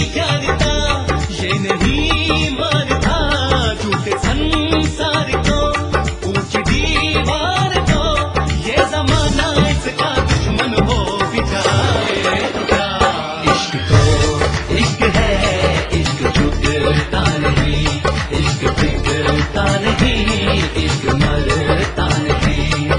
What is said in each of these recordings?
जानता, ये नहीं मानता झूठे संसार को, ऊंची दीवार को, ये जमाना इसका दुश्मन हो भी जाए तो क्या। इश्क तो इश्क है, इश्क झुकता नहीं, इश्क बिगड़ता नहीं, इश्क मरता नहीं।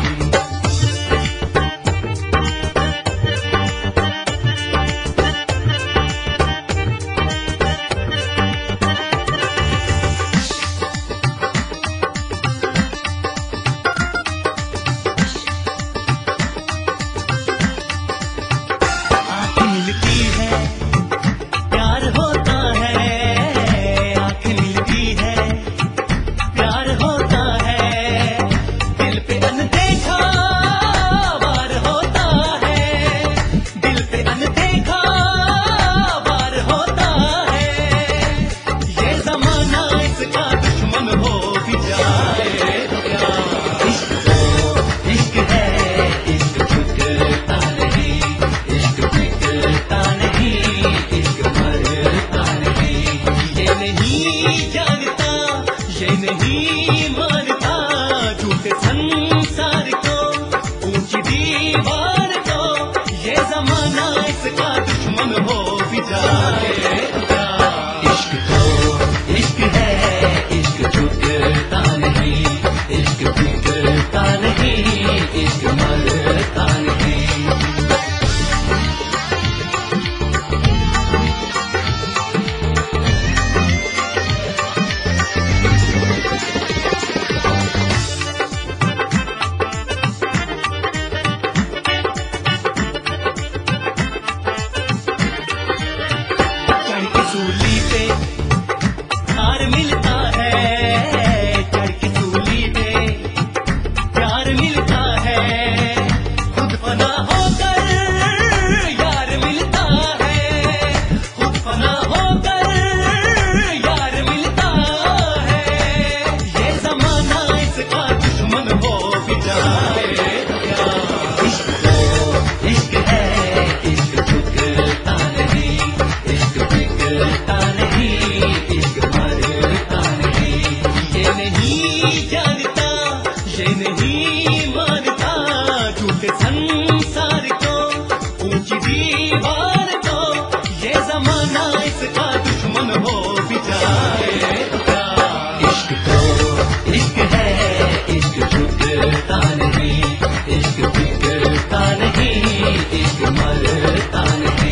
नहीं मानता झूठे संसार को, ऊंची दीवार को, ये जमाना इसका दुश्मन हो भी जाए तो क्या। इश्क तो इश्क है, इश्क झुकता नहीं, इश्क बिगड़ता नहीं, इश्क मरता नहीं। सूली पे प्यार मिलता है, चढ़ की सूली पे प्यार मिलता है, खुद फना होकर यार मिलता है, खुद फना होकर यार मिलता है। ये जमाना इसका दुश्मन हो भी जाए तो क्या। इश्क तो इश्क है, इश्क झुकता नहीं, इश्क बिगड़ता नहीं, इश्क मरता नहीं। ये नहीं जानता, ये नहीं मानता झूठे संसार को, ऊंची दीवार को, ये जमाना इसका दुश्मन हो भी जाए तो क्या। इश्क तो इश्क है, इश्क झुकता नहीं, इश्क बिगड़ता नहीं, इश्क मरता नहीं।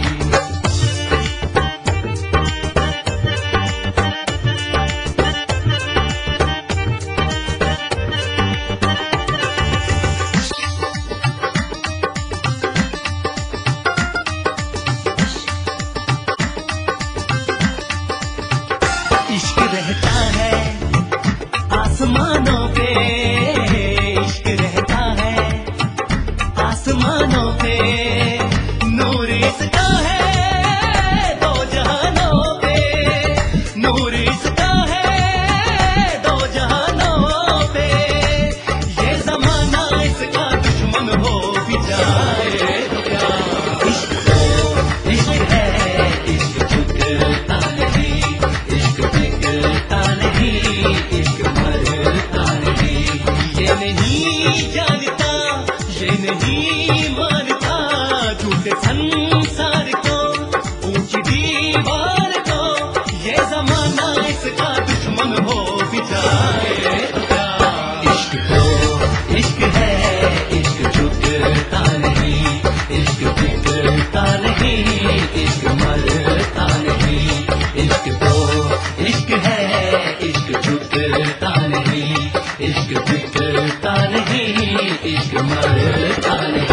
इश्क रहता है आसमानों पे, इश्क रहता है आसमानों पे, नूर इसका है दो जहानों पे, नूर इसका है दो जहानों पे। ये जमाना इसका दुश्मन हो भी जाए तो क्या। इश्क तो इश्क है, इश्क झुकता नहीं, इश्क बिगड़ता नहीं, इश्क मरता नहीं। ये नहीं जानता, ये नहीं मानता झूठे संसार को, ऊंची दीवार को, ये जमाना इसका दुश्मन हो भी जाए तो क्या। इश्क तो इश्क है, इश्क झुकता नहीं, इश्क बिगड़ता नहीं, इश्क मरता नहीं। इश्क तो इश्क है, इश्क झुकता नहीं, इश्क बिगड़ता नहीं, इश्क मरता नहीं।